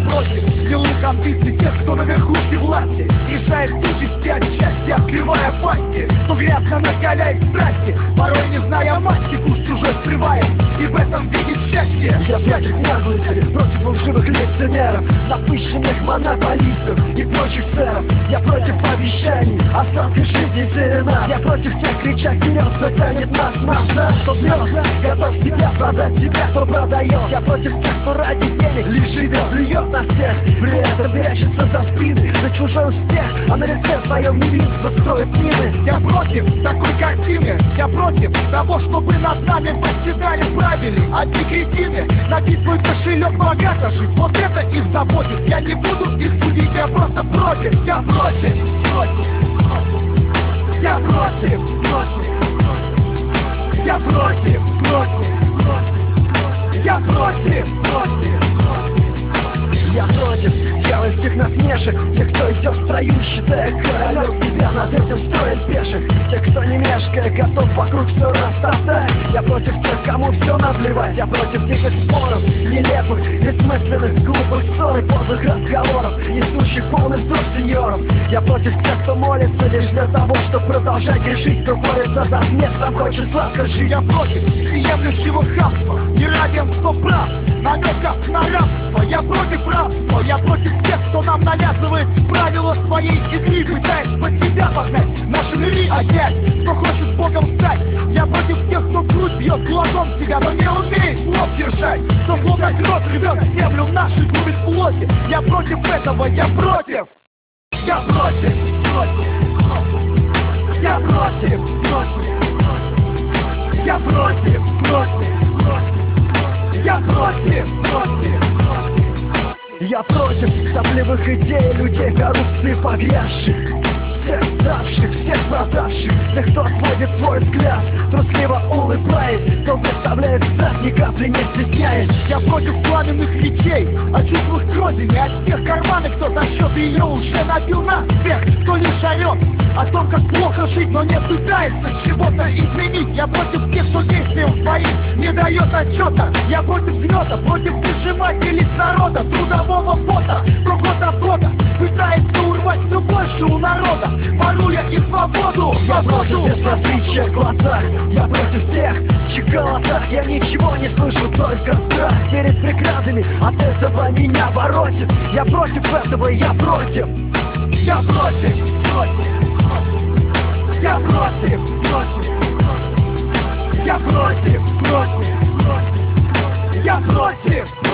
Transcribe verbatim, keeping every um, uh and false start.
против лилых амбиций тех, кто на верхушке власти решает участи отчасти, открывая пасти. Кто грязно накаляет страсти, порой не зная масти, пусть чужой скрывает и в этом видит счастье. Я против наглости, против лживых лицемеров, напыщенных монополистов и прочих сэров. Я против обещаний о сладкой жизни серенад. Я против тех, крича вперед, кто тянет нас назад. Кто врет, готов себя продать себя, кто продает. Я против тех, кто ради денег лишь живет, плюет на всех, при этом прячется за спины, за чужой успех, а на лице своем невинство строит мины. Я против такой картины, я против того, чтобы над нами восседали правили одни кретины. Набить свой кошелек богато жить, вот это их заботит. Я не буду их судить, я просто против. Я против, против, я против, против, я против, против, я против, против. Я против дьявольских насмешек, тех, кто идет в строю, считая королем себя, над этим строит пеших. Тех, кто не мешкая, готов вокруг все растоптать. Я против тех, кому все наплевать. Я против диких споров, нелепых, бессмысленных, глупых ссор и подлых разговоров, несущих полный вздор сеньоров. Я против тех, кто молится лишь для того, чтобы продолжать грешить, кто борется за смерть, сам хочет сладко жить. Я против всеемлющего хамства, неравенства прав, намеков на рабство. Я против рабства, я против тех, кто нам навязывает правила своей игры, пытаясь под себя погнать наши миры опять. Кто хочет Богом стать, я против тех, кто в грудь бьет кулаком себя, но не умеет слов держать, кто словно грот рвет землю нашу, губит плоти. Я против этого, я против. Я против, против, я против, против, я против, против, я против, против. Я против сопливых идей, людей коррупции погрязших, всех ставших, всех продавших, тех, кто отводит свой взгляд, трусливо улыбаясь, кто выставляет зад, ни капли не стесняясь. Я против пламенных речей о чувствах к родине, от тех карманов, кто за счет ее уже набил нас всех, кто лишь орет о том, как плохо жить, но не пытается чего-то изменить. Я против тех, кто действием своим не дает отчета. Я против гнета, против прижимателей с народа, трудового пота, кто год от года пытается урвать все больше у народа, воруя и свободу. Я против безразличия в глазах, я против тех, в чьих голосах я ничего не слышу, только страх перед преградами, от этого меня воротит. Я против этого, я против. Я против, против, я против, против, я против, против, я против.